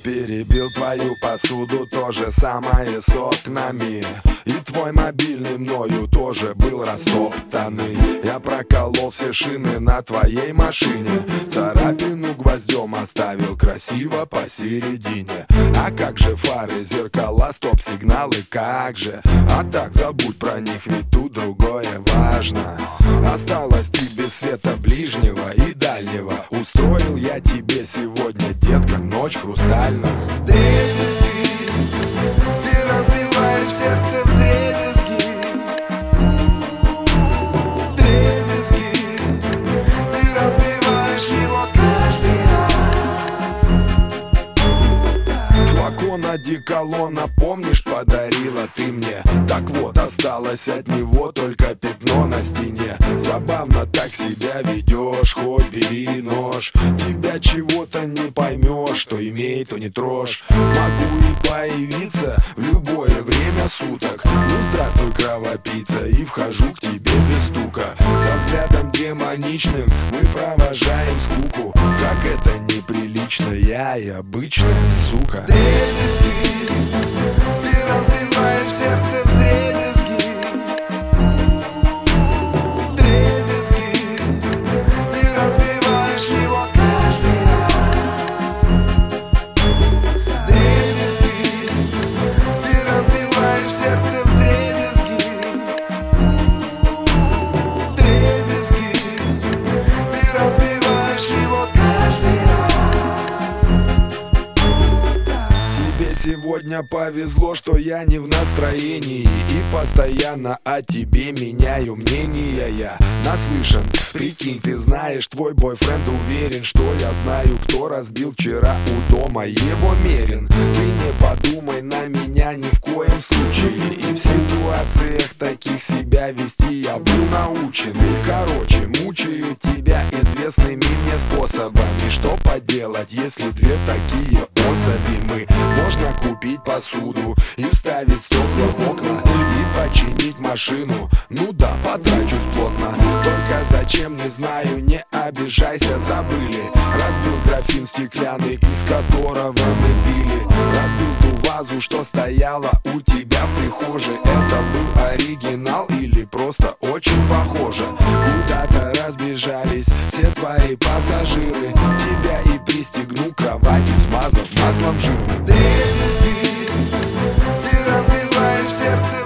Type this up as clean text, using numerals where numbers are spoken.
перебил твою посуду, то же самое с окнами. И твой мобильный мною тоже был растоптанный. Я проколол все шины на твоей машине, царапину гвоздем оставил красиво посередине. А как же фары, зеркала, стоп-сигналы, как же? А так забудь про них, ведь тут другое важно. Осталось тебе света ближнего и дальнего. Устроил я тебе сегодня, детка, ночь хрустальная. Вдребезги, ты разбиваешь сердце вдребезги. Вдребезги, ты разбиваешь его каждый раз. Флакон одеколона, помнишь, подарила ты мне? Так вот, осталось от него только пятно на стене. Забавно так себя ведешь, хоть бери нож. Тебя чего-то не поймешь, что имей, то не трожь. Могу и появиться в любое время суток. Ну здравствуй, кровопийца, и вхожу к тебе без стука. Со взглядом демоничным мы провожаем скуку. Как это неприличная и обычная сука. Вдребезги, ты разбиваешь сердце вдребезги. Вдребезги, ты разбиваешь его каждый раз. Вдребезги, ты разбиваешь сердце вдребезги. Вдребезги, ты разбиваешь его каждый раз. Тебе сегодня повезло, что я не в настроении, и постоянно о тебе меняю мнение. Я наслышан, прикинь, ты знаешь, твой бойфренд уверен, что я знаю, кто разбил вчера у дома его мерин. Ты не подумай на меня ни в коем случае, и в ситуациях таких себя вести я был научен. И короче, мучаю тебя известными мне способами. Что поделать, если две такие особи мы? Можно купить посуду и вставить стекла в окна, и починить машину, ну да, потрачусь плотно. Только зачем, не знаю, не обижайся, забыли. Разбил графин стеклянный, из которого мы пили. Разбил ту вазу, что стояла у тебя в прихожей. Это был оригинал или просто очень похоже? Куда-то разбежались все твои пассажиры. Тебя и пристегну к кровати, смазав маслом жирным. Вдребезги, ты разбиваешь сердце